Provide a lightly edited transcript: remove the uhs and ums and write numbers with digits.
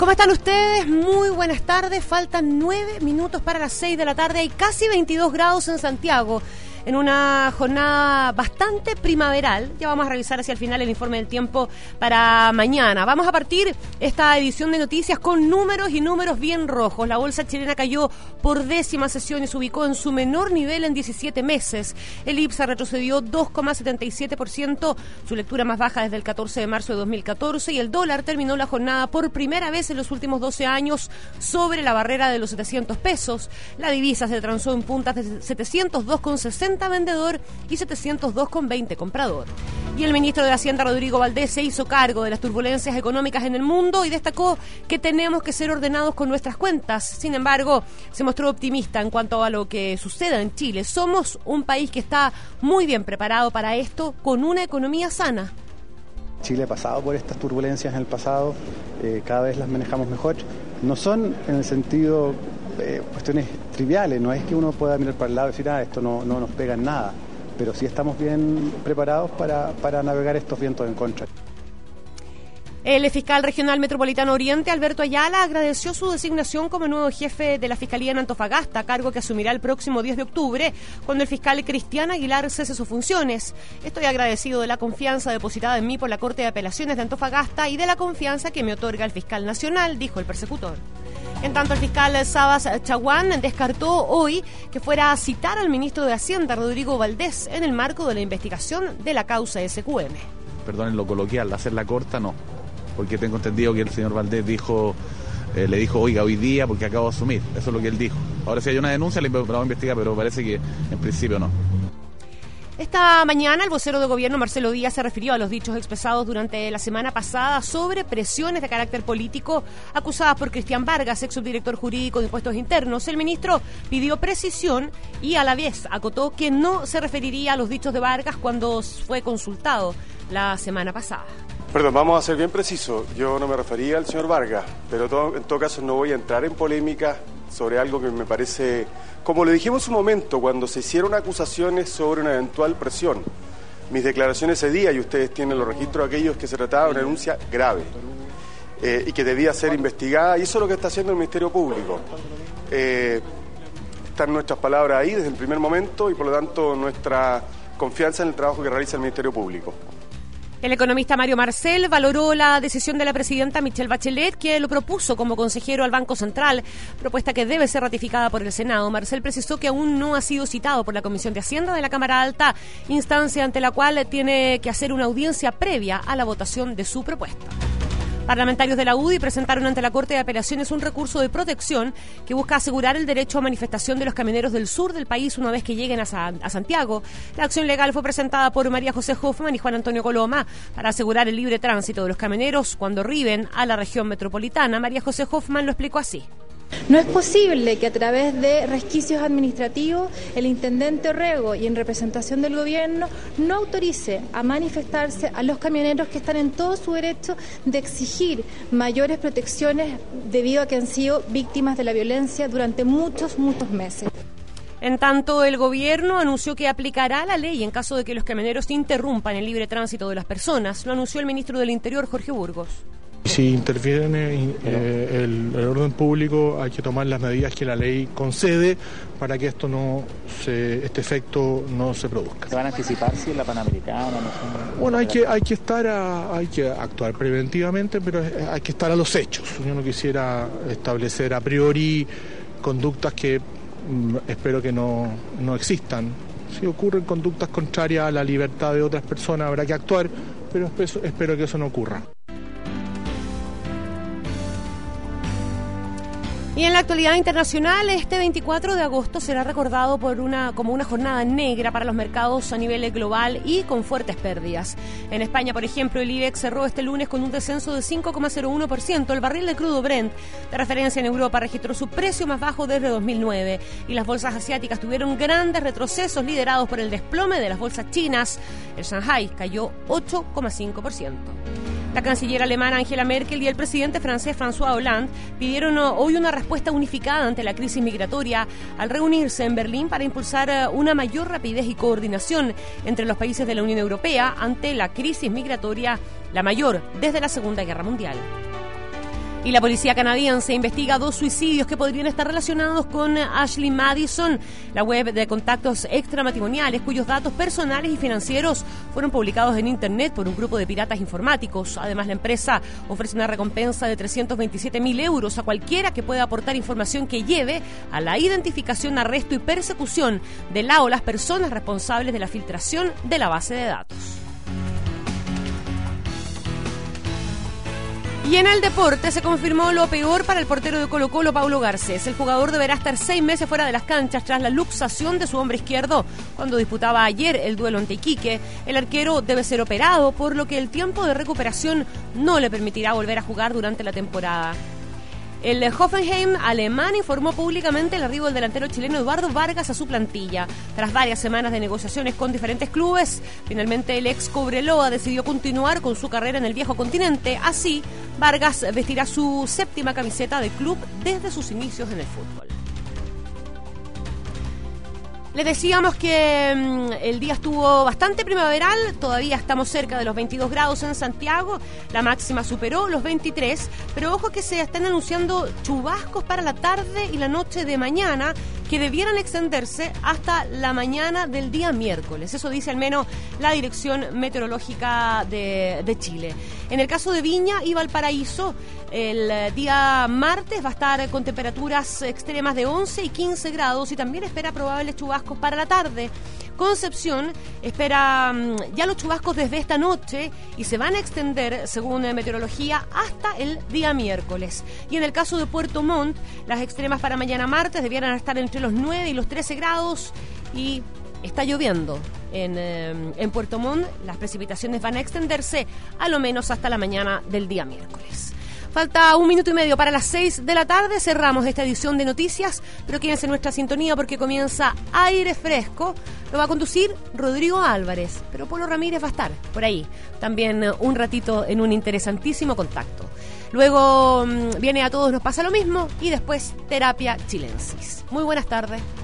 ¿Cómo están ustedes? Muy buenas tardes. Faltan 9 minutos para las 6 de la tarde. Hay casi 22 grados en Santiago, en una jornada bastante primaveral. Ya vamos a revisar hacia el final el informe del tiempo para mañana. Vamos a partir esta edición de noticias con números y números bien rojos. La bolsa chilena cayó por 10ª sesión y se ubicó en su menor nivel en 17 meses. El IPSA retrocedió 2,77%, su lectura más baja desde el 14 de marzo de 2014, y el dólar terminó la jornada por primera vez en los últimos 12 años sobre la barrera de los 700 pesos. La divisa se transó en puntas de 702,60 vendedor y 702,20 comprador. Y el ministro de Hacienda, Rodrigo Valdés, se hizo cargo de las turbulencias económicas en el mundo y destacó que tenemos que ser ordenados con nuestras cuentas. Sin embargo, se mostró optimista en cuanto a lo que suceda en Chile. Somos un país que está muy bien preparado para esto, con una economía sana. Chile ha pasado por estas turbulencias en el pasado, cada vez las manejamos mejor. No son en el sentido cuestiones triviales, no es que uno pueda mirar para el lado y decir, esto no nos pega en nada, pero sí estamos bien preparados para navegar estos vientos en contra. El fiscal regional metropolitano Oriente, Alberto Ayala, agradeció su designación como nuevo jefe de la Fiscalía en Antofagasta, cargo que asumirá el próximo 10 de octubre, cuando el fiscal Cristian Aguilar cese sus funciones. Estoy agradecido de la confianza depositada en mí por la Corte de Apelaciones de Antofagasta y de la confianza que me otorga el fiscal nacional, dijo el persecutor. En tanto, el fiscal Sabas Chaguán descartó hoy que fuera a citar al ministro de Hacienda, Rodrigo Valdés, en el marco de la investigación de la causa SQM. Perdonen lo coloquial, hacer la corta no, porque tengo entendido que el señor Valdés le dijo, oiga, hoy día, porque acabo de asumir. Eso es lo que él dijo. Ahora, si hay una denuncia, le vamos a investigar, pero parece que en principio no. Esta mañana el vocero de gobierno, Marcelo Díaz, se refirió a los dichos expresados durante la semana pasada sobre presiones de carácter político acusadas por Cristian Vargas, ex subdirector jurídico de Impuestos Internos. El ministro pidió precisión y a la vez acotó que no se referiría a los dichos de Vargas cuando fue consultado la semana pasada. Perdón, vamos a ser bien precisos. Yo no me refería al señor Vargas, pero en todo caso no voy a entrar en polémica sobre algo que me parece, como le dijimos en su momento, cuando se hicieron acusaciones sobre una eventual presión. Mis declaraciones ese día, y ustedes tienen los registros de aquellos, que se trataba de una denuncia grave y que debía ser investigada, y eso es lo que está haciendo el Ministerio Público. Están nuestras palabras ahí desde el primer momento y por lo tanto nuestra confianza en el trabajo que realiza el Ministerio Público. El economista Mario Marcel valoró la decisión de la presidenta Michelle Bachelet, que lo propuso como consejero al Banco Central, propuesta que debe ser ratificada por el Senado. Marcel precisó que aún no ha sido citado por la Comisión de Hacienda de la Cámara Alta, instancia ante la cual tiene que hacer una audiencia previa a la votación de su propuesta. Parlamentarios de la UDI presentaron ante la Corte de Apelaciones un recurso de protección que busca asegurar el derecho a manifestación de los camioneros del sur del país una vez que lleguen a Santiago. La acción legal fue presentada por María José Hoffman y Juan Antonio Coloma para asegurar el libre tránsito de los camioneros cuando arriben a la región metropolitana. María José Hoffman lo explicó así. No es posible que a través de resquicios administrativos el intendente Orrego y en representación del gobierno no autorice a manifestarse a los camioneros que están en todo su derecho de exigir mayores protecciones debido a que han sido víctimas de la violencia durante muchos meses. En tanto, el gobierno anunció que aplicará la ley en caso de que los camioneros interrumpan el libre tránsito de las personas. Lo anunció el ministro del Interior, Jorge Burgos. Si interviene el orden público, hay que tomar las medidas que la ley concede para que este efecto no se produzca. ¿Se van a anticipar si es la Panamericana? No sé. Bueno, hay que actuar preventivamente, pero hay que estar a los hechos. Yo no quisiera establecer a priori conductas que espero que no existan. Si ocurren conductas contrarias a la libertad de otras personas, habrá que actuar, pero espero que eso no ocurra. Y en la actualidad internacional, este 24 de agosto será recordado como una jornada negra para los mercados a nivel global y con fuertes pérdidas. En España, por ejemplo, el IBEX cerró este lunes con un descenso de 5,01%. El barril de crudo Brent, de referencia en Europa, registró su precio más bajo desde 2009. Y las bolsas asiáticas tuvieron grandes retrocesos liderados por el desplome de las bolsas chinas. El Shanghai cayó 8,5%. La canciller alemana Angela Merkel y el presidente francés François Hollande pidieron hoy una respuesta unificada ante la crisis migratoria al reunirse en Berlín para impulsar una mayor rapidez y coordinación entre los países de la Unión Europea ante la crisis migratoria, la mayor desde la Segunda Guerra Mundial. Y la policía canadiense investiga 2 suicidios que podrían estar relacionados con Ashley Madison, la web de contactos extramatrimoniales cuyos datos personales y financieros fueron publicados en Internet por un grupo de piratas informáticos. Además, la empresa ofrece una recompensa de 327.000 euros a cualquiera que pueda aportar información que lleve a la identificación, arresto y persecución de la o las personas responsables de la filtración de la base de datos. Y en el deporte se confirmó lo peor para el portero de Colo-Colo, Paulo Garcés. El jugador deberá estar 6 meses fuera de las canchas tras la luxación de su hombro izquierdo cuando disputaba ayer el duelo ante Iquique. El arquero debe ser operado, por lo que el tiempo de recuperación no le permitirá volver a jugar durante la temporada. El Hoffenheim alemán informó públicamente el arribo del delantero chileno Eduardo Vargas a su plantilla. Tras varias semanas de negociaciones con diferentes clubes, finalmente el ex Cobreloa decidió continuar con su carrera en el viejo continente. Así, Vargas vestirá su 7ª camiseta de club desde sus inicios en el fútbol. Les decíamos que el día estuvo bastante primaveral, todavía estamos cerca de los 22 grados en Santiago, la máxima superó los 23, pero ojo que se están anunciando chubascos para la tarde y la noche de mañana que debieran extenderse hasta la mañana del día miércoles. Eso dice al menos la Dirección Meteorológica de Chile. En el caso de Viña y Valparaíso, el día martes va a estar con temperaturas extremas de 11 y 15 grados y también espera probables chubascos para la tarde. Concepción espera ya los chubascos desde esta noche y se van a extender, según meteorología, hasta el día miércoles. Y en el caso de Puerto Montt, las extremas para mañana martes debieran estar entre los 9 y los 13 grados y está lloviendo en Puerto Montt. Las precipitaciones van a extenderse a lo menos hasta la mañana del día miércoles. Falta 1 minuto y medio para las 6 de la tarde. Cerramos esta edición de noticias, pero quédense en nuestra sintonía porque comienza Aire Fresco. Lo va a conducir Rodrigo Álvarez, pero Polo Ramírez va a estar por ahí también un ratito en un interesantísimo contacto. Luego viene A Todos Nos Pasa Lo Mismo y después Terapia Chilensis. Muy buenas tardes.